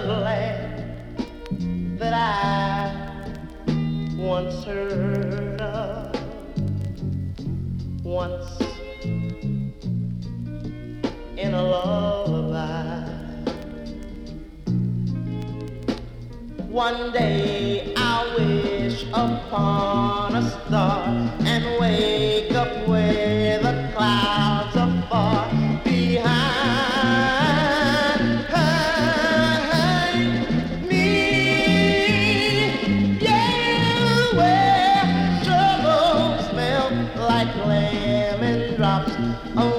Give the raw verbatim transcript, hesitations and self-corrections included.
lad that I once heard of. Once in a lullaby. One day I'll wish upon a star and wake up where the clouds are far behind me. Yeah, where troubles smell like lemon drops. Oh,